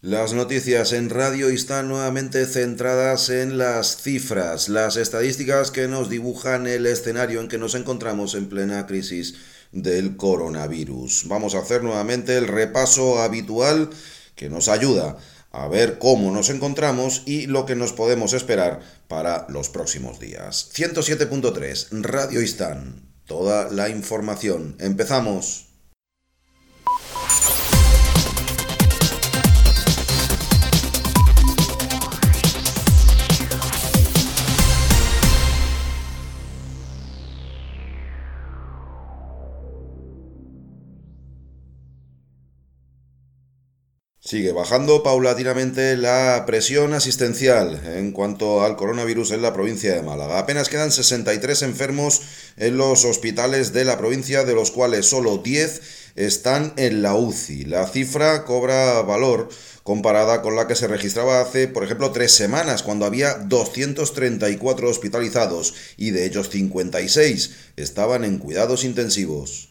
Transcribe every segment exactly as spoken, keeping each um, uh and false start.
Las noticias en Radio están nuevamente centradas en las cifras, las estadísticas que nos dibujan el escenario en que nos encontramos en plena crisis del coronavirus. Vamos a hacer nuevamente el repaso habitual que nos ayuda a ver cómo nos encontramos y lo que nos podemos esperar para los próximos días. ciento siete punto tres, Radio Istán. Toda la información. Empezamos. Sigue bajando paulatinamente la presión asistencial en cuanto al coronavirus en la provincia de Málaga. Apenas quedan sesenta y tres enfermos en los hospitales de la provincia, de los cuales solo diez están en la U C I. La cifra cobra valor comparada con la que se registraba hace, por ejemplo, tres semanas, cuando había doscientos treinta y cuatro hospitalizados y de ellos cincuenta y seis estaban en cuidados intensivos.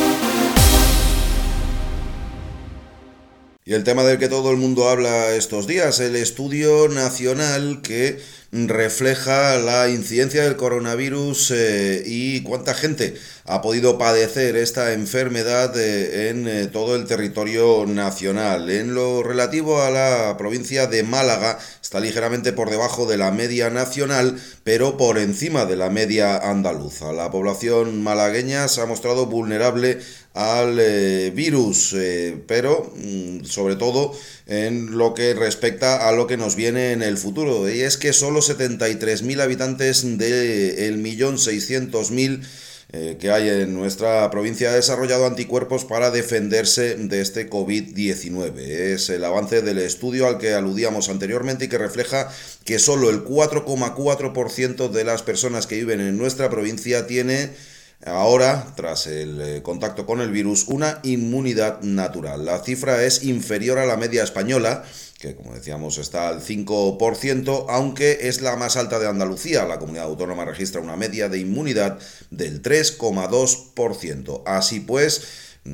Y el tema del que todo el mundo habla estos días, el estudio nacional que refleja la incidencia del coronavirus eh, y cuánta gente ha podido padecer esta enfermedad eh, en eh, todo el territorio nacional. En lo relativo a la provincia de Málaga, está ligeramente por debajo de la media nacional, pero por encima de la media andaluza. La población malagueña se ha mostrado vulnerable al eh, virus, eh, pero mm, sobre todo en lo que respecta a lo que nos viene en el futuro, y es que solo setenta y tres mil habitantes del millón seiscientos mil eh, que hay en nuestra provincia ha desarrollado anticuerpos para defenderse de este covid diecinueve. Es el avance del estudio al que aludíamos anteriormente y que refleja que solo el cuatro coma cuatro por ciento de las personas que viven en nuestra provincia tiene ahora, tras el contacto con el virus, una inmunidad natural. La cifra es inferior a la media española, que como decíamos está al cinco por ciento, aunque es la más alta de Andalucía. La comunidad autónoma registra una media de inmunidad del tres coma dos por ciento. Así pues,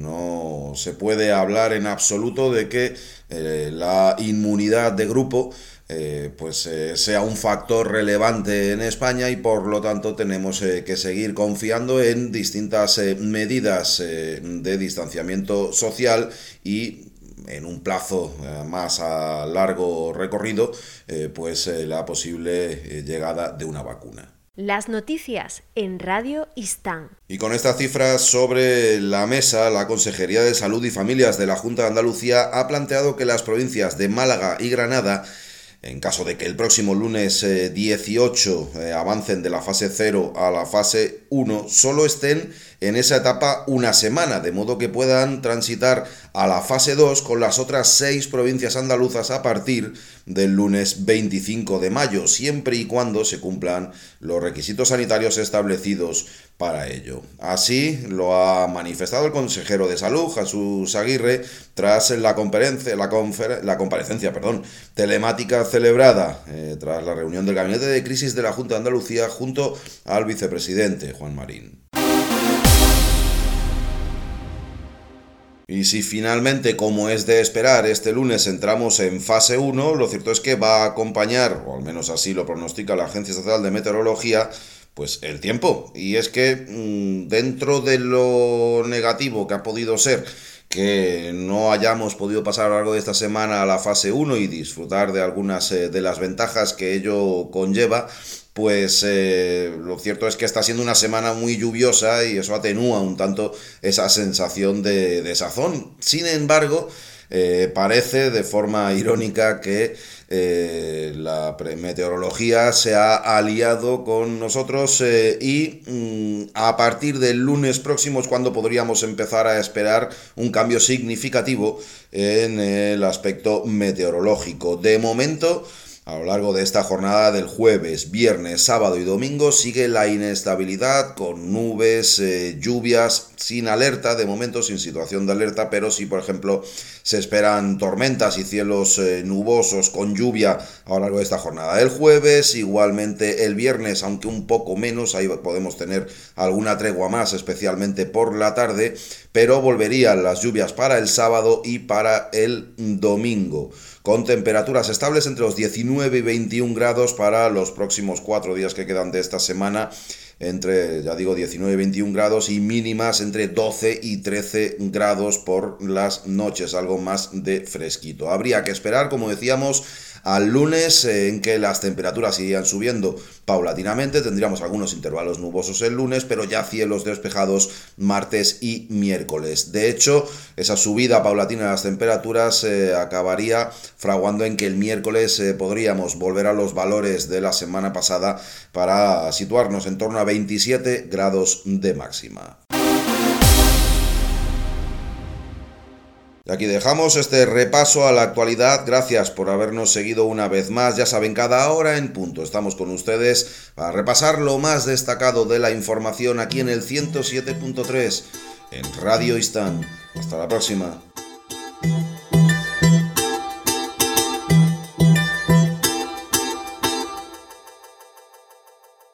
no se puede hablar en absoluto de que eh, la inmunidad de grupo Eh, pues eh, sea un factor relevante en España, y por lo tanto tenemos eh, que seguir confiando en distintas eh, medidas eh, de distanciamiento social y en un plazo eh, más a largo recorrido eh, pues eh, la posible eh, llegada de una vacuna. Las noticias en Radio Istán. Y con estas cifras sobre la mesa, la Consejería de Salud y Familias de la Junta de Andalucía ha planteado que las provincias de Málaga y Granada, en caso de que el próximo lunes eh, dieciocho eh, avancen de la fase cero a la fase uno, solo estén en esa etapa una semana, de modo que puedan transitar a la fase dos con las otras seis provincias andaluzas a partir del lunes veinticinco de mayo, siempre y cuando se cumplan los requisitos sanitarios establecidos para ello. Así lo ha manifestado el consejero de Salud, Jesús Aguirre, tras la, conferencia, la, confer, la comparecencia perdón, telemática celebrada eh, tras la reunión del Gabinete de Crisis de la Junta de Andalucía junto al vicepresidente Juan Marín. Y si finalmente, como es de esperar, este lunes entramos en fase uno, lo cierto es que va a acompañar, o al menos así lo pronostica la Agencia Estatal de Meteorología, pues el tiempo. Y es que mmm, dentro de lo negativo que ha podido ser que no hayamos podido pasar a lo largo de esta semana a la fase uno y disfrutar de algunas eh, de las ventajas que ello conlleva, pues eh, lo cierto es que está siendo una semana muy lluviosa y eso atenúa un tanto esa sensación de desazón. Sin embargo, eh, parece de forma irónica que eh, la meteorología se ha aliado con nosotros eh, y mm, a partir del lunes próximo es cuando podríamos empezar a esperar un cambio significativo en el aspecto meteorológico. De momento, A lo largo de esta jornada del jueves, viernes, sábado y domingo sigue la inestabilidad con nubes, eh, lluvias, sin alerta, de momento sin situación de alerta, pero sí, por ejemplo, se esperan tormentas y cielos eh, nubosos con lluvia a lo largo de esta jornada. El jueves, igualmente el viernes, aunque un poco menos, ahí podemos tener alguna tregua más, especialmente por la tarde, pero volverían las lluvias para el sábado y para el domingo, con temperaturas estables entre los diecinueve y veintiún grados para los próximos cuatro días que quedan de esta semana, entre, ya digo, diecinueve y veintiún grados, y mínimas entre doce y trece grados por las noches, algo más de fresquito. Habría que esperar, como decíamos, al lunes, en que las temperaturas irían subiendo paulatinamente. Tendríamos algunos intervalos nubosos el lunes, pero ya cielos despejados martes y miércoles. De hecho, esa subida paulatina de las temperaturas eh, acabaría fraguando en que el miércoles eh, podríamos volver a los valores de la semana pasada para situarnos en torno a veintisiete grados de máxima. Y aquí dejamos este repaso a la actualidad. Gracias por habernos seguido una vez más. Ya saben, cada hora en punto estamos con ustedes para repasar lo más destacado de la información aquí en el ciento siete punto tres en Radio Istán. Hasta la próxima.